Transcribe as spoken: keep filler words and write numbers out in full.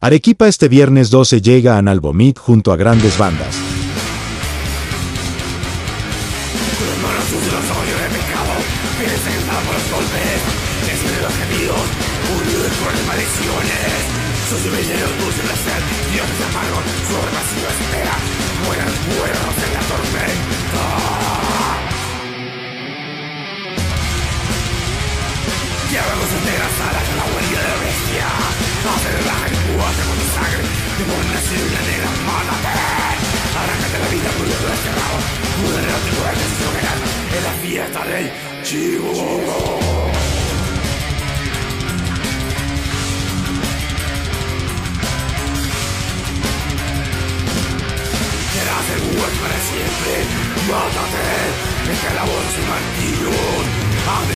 Arequipa este viernes doce llega a Nalbomit junto a grandes bandas. Llevamos enteras alas a la huella de bestia. Hacer la gentuaje con tu sangre. De buena y una negra, mátate. Arráncate la vida por lo desterrado. Pudre te muertes y soberán en la fiesta del chivo. Serás el hueco para siempre. Mátate. En calabozo y martillo. Haz de